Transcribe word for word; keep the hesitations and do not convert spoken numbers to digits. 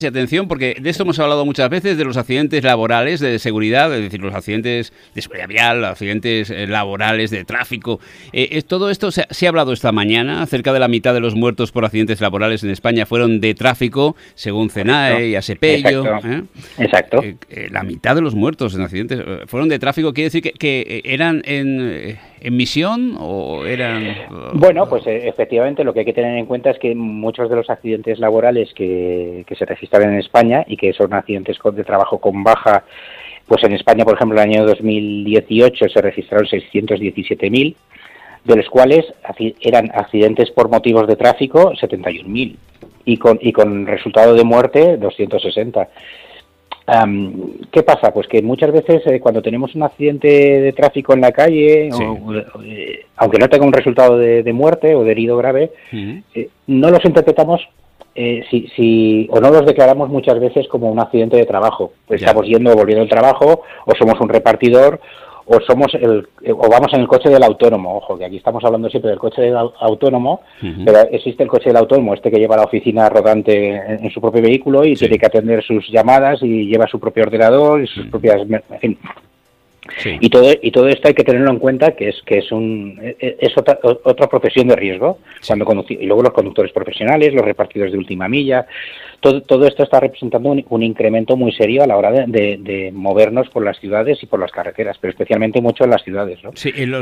Atención, porque de esto hemos hablado muchas veces, de los accidentes laborales de seguridad, es decir, los accidentes de seguridad vial, los accidentes eh, laborales de tráfico. Eh, eh, todo esto se, se ha hablado esta mañana. Cerca de la mitad de los muertos por accidentes laborales en España fueron de tráfico, según CENAE y ASEPELLO. Exacto. ¿eh? Exacto. Eh, eh, la mitad de los muertos en accidentes eh, fueron de tráfico. ¿Quiere decir que, que eran en, eh, en misión o eran...? Uh, bueno, pues eh, efectivamente lo que hay que tener en cuenta es que muchos de los accidentes laborales que, que se registran en España y que son accidentes de trabajo con baja, pues en España, por ejemplo, en el año dos mil dieciocho se registraron seiscientos diecisiete mil, de los cuales eran accidentes por motivos de tráfico setenta y un mil y con, y con resultado de muerte doscientos sesenta. Um, ¿Qué pasa? Pues que muchas veces eh, cuando tenemos un accidente de tráfico en la calle, sí. o, o, eh, aunque no tenga un resultado de, de muerte o de herido grave, uh-huh. eh, no los interpretamos Eh, si, si o no los declaramos muchas veces como un accidente de trabajo. Pues yeah. Estamos yendo o volviendo del trabajo, o somos un repartidor, o somos el o vamos en el coche del autónomo. Ojo, que aquí estamos hablando siempre del coche del autónomo, uh-huh. pero existe el coche del autónomo, este que lleva a la oficina rodante en, en su propio vehículo y sí. tiene que atender sus llamadas y lleva su propio ordenador y sus uh-huh. propias... En fin. Sí. Y todo y todo esto hay que tenerlo en cuenta, que es que es un es otra otra profesión de riesgo. Sí. Cuando conduci- y luego los conductores profesionales, los repartidores de última milla, todo todo esto está representando un, un incremento muy serio a la hora de, de, de movernos por las ciudades y por las carreteras, pero especialmente mucho en las ciudades, ¿no? Sí, y lo